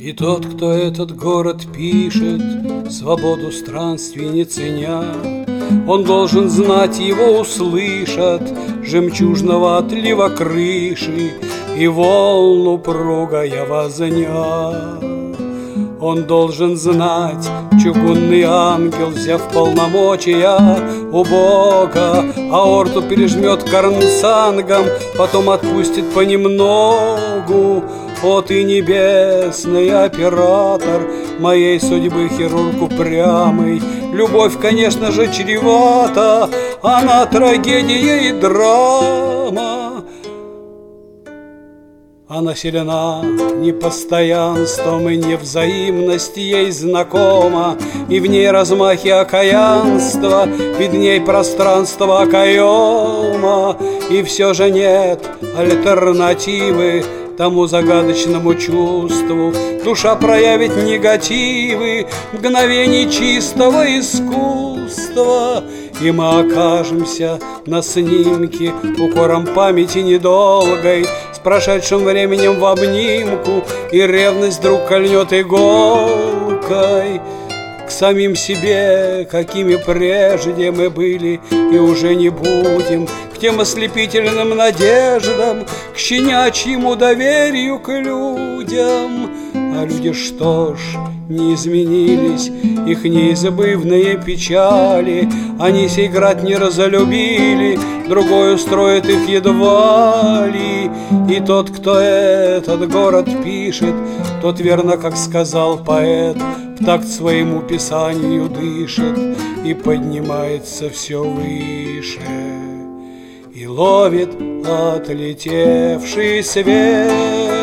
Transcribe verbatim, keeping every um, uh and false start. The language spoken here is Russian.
И тот, кто этот город пишет, свободу странствий не ценя, он должен знать, его услышат жемчужного отлива крыши и волн упругая возня. Он должен знать, чугунный ангел, взяв полномочия у Бога, аорту пережмет карнсангом, потом отпустит понемногу. О, ты небесный оператор моей судьбы, хирург упрямый. Любовь, конечно же, чревата, она трагедия и драма. Она силена непостоянством, и невзаимность ей знакома, и в ней размахи окаянства, видней пространство окоема. И все же нет альтернативы тому загадочному чувству. Душа проявит негативы мгновений чистого искусства, и мы окажемся на снимке укором памяти недолгой, с прошедшим временем в обнимку, и ревность вдруг кольнет иголкой к самим себе, какими прежде мы были и уже не будем, к тем ослепительным надеждам, к щенячьему доверию к людям. А люди что ж, не изменились их неизбывные печали, они сей град не разлюбили, другой устроит их едва ли. И тот, кто этот город пишет, тот верно, как сказал поэт, в такт своему писанию дышит и поднимается все выше, и ловит отлетевший свет.